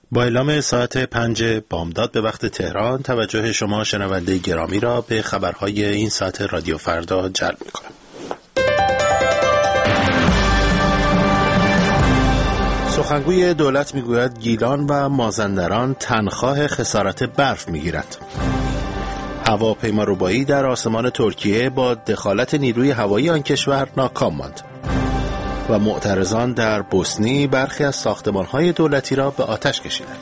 با اعلام ساعت 5 بامداد به وقت تهران توجه شما شنونده گرامی را به خبرهای این ساعت رادیو فردا جلب می‌کنم. سخنگوی دولت میگوید گیلان و مازندران تنخواه خسارت برف میگیرد. هواپیما ربایی در آسمان ترکیه با دخالت نیروی هوایی آن کشور ناکام ماند. و معترضان در بوسنی برخی از ساختمان‌های دولتی را به آتش کشیدند.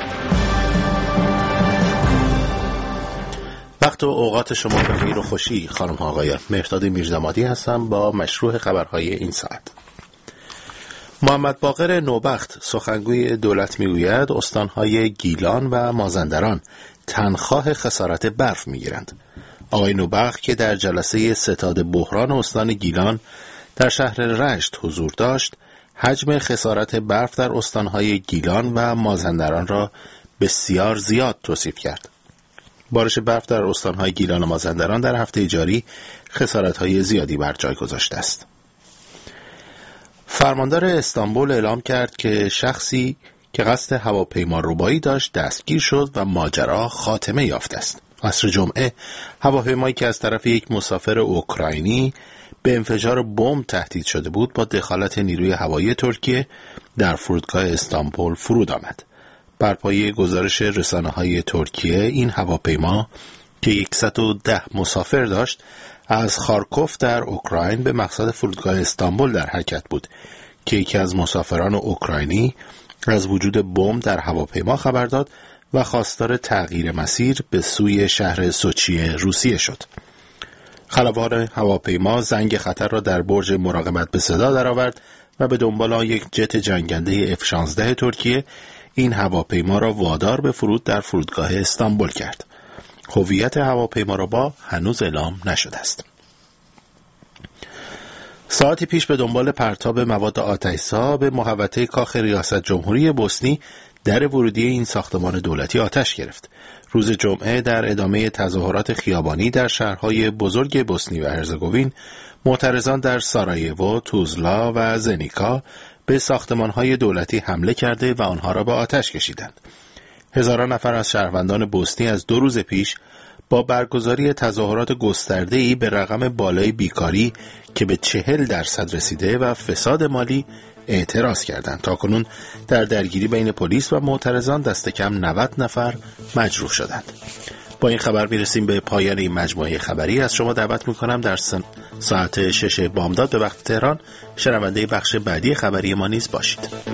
وقت و اوقات شما بخیر و خوشی خانم ها آقایان. مهرداد میرزامادی هستم با مشروع خبرهای این ساعت. محمد باقر نوبخت سخنگوی دولت میگوید استان‌های گیلان و مازندران تنخواه خسارت برف میگیرند. آقای نوبخت که در جلسه ستاد بحران استان گیلان در شهر رشت حضور داشت، حجم خسارت برف در استان‌های گیلان و مازندران را بسیار زیاد توصیف کرد. بارش برف در استان‌های گیلان و مازندران در هفته جاری خسارت‌های زیادی بر جای گذاشته است. فرماندار استانبول اعلام کرد که شخصی که قصد هواپیما ربایی داشت دستگیر شد و ماجرا خاتمه یافته است. عصر جمعه هواپیمایی که از طرف یک مسافر اوکراینی به انفجار بمب تهدید شده بود با دخالت نیروی هوایی ترکیه در فرودگاه استانبول فرود آمد. بر پایه گزارش رسانه‌های ترکیه این هواپیما که 110 مسافر داشت از خارکوف در اوکراین به مقصد فرودگاه استانبول در حرکت بود که یکی از مسافران اوکراینی از وجود بمب در هواپیما خبر داد و خواستار تغییر مسیر به سوی شهر سوچی روسیه شد. خلبان هواپیما زنگ خطر را در برج مراقبت به صدا درآورد و به دنبال یک جت جنگنده F-16 ترکیه این هواپیما را وادار به فرود در فرودگاه استانبول کرد. هویت هواپیما را هنوز اعلام نشده است. ساعتی پیش به دنبال پرتاب مواد آتش‌زا به محوطه کاخ ریاست جمهوری بوسنی در ورودی این ساختمان دولتی آتش گرفت. روز جمعه در ادامه تظاهرات خیابانی در شهرهای بزرگ بوسنی و هرزگوین، معترضان در سارایوو، توزلا و زنیکا به ساختمانهای دولتی حمله کرده و آنها را به آتش کشیدند. هزاران نفر از شهروندان بوسنی از 2 روز پیش با برگزاری تظاهرات گسترده‌ای به رقم بالای بیکاری که به 40% رسیده و فساد مالی اعتراض کردند. تاکنون در درگیری بین پلیس و معترضان دست کم 90 نفر مجروح شدند. با این خبر میرسیم به پایان این مجموعه خبری. از شما دعوت میکنم در ساعت 6 بامداد به وقت تهران شنونده بخش بعدی خبری ما نیز باشید.